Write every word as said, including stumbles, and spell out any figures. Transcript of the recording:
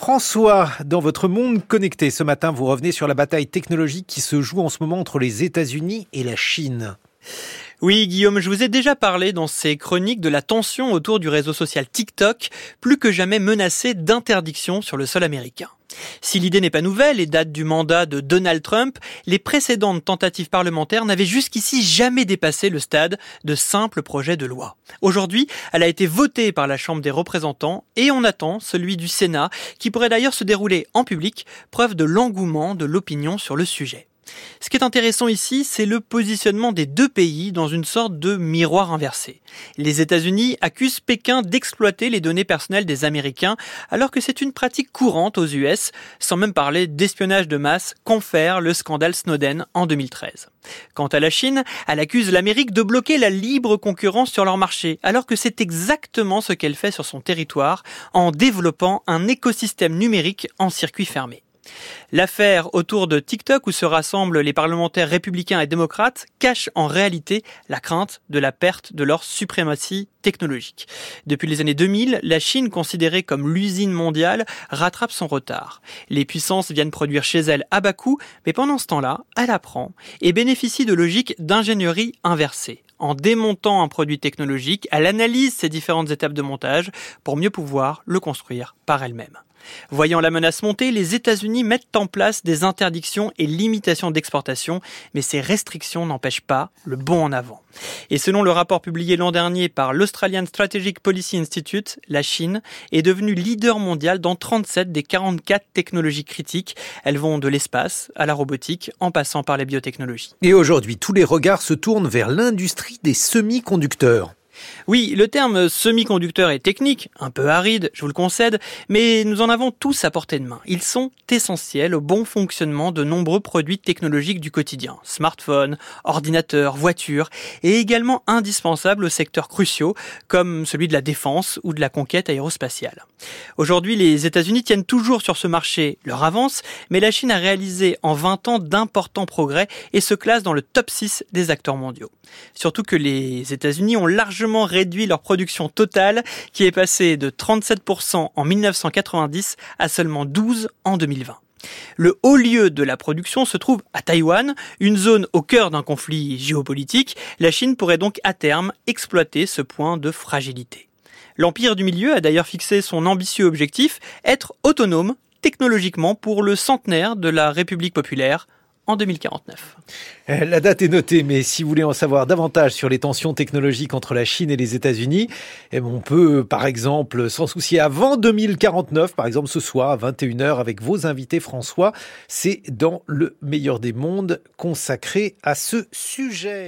François, dans votre monde connecté, ce matin, vous revenez sur la bataille technologique qui se joue en ce moment entre les États-Unis et la Chine. Oui, Guillaume, je vous ai déjà parlé dans ces chroniques de la tension autour du réseau social TikTok, plus que jamais menacé d'interdiction sur le sol américain. Si l'idée n'est pas nouvelle et date du mandat de Donald Trump, les précédentes tentatives parlementaires n'avaient jusqu'ici jamais dépassé le stade de simple projet de loi. Aujourd'hui, elle a été votée par la Chambre des représentants et on attend celui du Sénat, qui pourrait d'ailleurs se dérouler en public, preuve de l'engouement de l'opinion sur le sujet. Ce qui est intéressant ici, c'est le positionnement des deux pays dans une sorte de miroir inversé. Les États-Unis accusent Pékin d'exploiter les données personnelles des Américains, alors que c'est une pratique courante aux U S, sans même parler d'espionnage de masse, confère le scandale Snowden en deux mille treize. Quant à la Chine, elle accuse l'Amérique de bloquer la libre concurrence sur leur marché, alors que c'est exactement ce qu'elle fait sur son territoire, en développant un écosystème numérique en circuit fermé. L'affaire autour de TikTok, où se rassemblent les parlementaires républicains et démocrates, cache en réalité la crainte de la perte de leur suprématie technologique. Depuis les années deux mille, la Chine, considérée comme l'usine mondiale, rattrape son retard. Les puissances viennent produire chez elle à bas coût, mais pendant ce temps-là, elle apprend et bénéficie de logiques d'ingénierie inversée. En démontant un produit technologique, elle analyse ses différentes étapes de montage pour mieux pouvoir le construire par elle-même. Voyant la menace monter, les États-Unis mettent en place des interdictions et limitations d'exportation, mais ces restrictions n'empêchent pas le bond en avant. Et selon le rapport publié l'an dernier par l'Australian Strategic Policy Institute, la Chine est devenue leader mondial dans trente-sept des quarante-quatre technologies critiques. Elles vont de l'espace à la robotique, en passant par les biotechnologies. Et aujourd'hui, tous les regards se tournent vers l'industrie des semi-conducteurs. Oui, le terme semi-conducteur est technique, un peu aride, je vous le concède, mais nous en avons tous à portée de main. Ils sont essentiels au bon fonctionnement de nombreux produits technologiques du quotidien. Smartphones, ordinateurs, voitures, et également indispensables aux secteurs cruciaux, comme celui de la défense ou de la conquête aérospatiale. Aujourd'hui, les États-Unis tiennent toujours sur ce marché leur avance, mais la Chine a réalisé en vingt ans d'importants progrès et se classe dans le top six des acteurs mondiaux. Surtout que les États-Unis ont largement réduit leur production totale, qui est passée de trente-sept pour cent en mille neuf cent quatre-vingt-dix à seulement douze pour cent en deux mille vingt. Le haut lieu de la production se trouve à Taïwan, une zone au cœur d'un conflit géopolitique. La Chine pourrait donc à terme exploiter ce point de fragilité. L'Empire du Milieu a d'ailleurs fixé son ambitieux objectif, être autonome technologiquement pour le centenaire de la République populaire en deux mille quarante-neuf. La date est notée, mais si vous voulez en savoir davantage sur les tensions technologiques entre la Chine et les États-Unis, eh bien on peut par exemple s'en soucier avant deux mille quarante-neuf, par exemple ce soir à vingt et une heures avec vos invités François. C'est dans le meilleur des mondes consacré à ce sujet.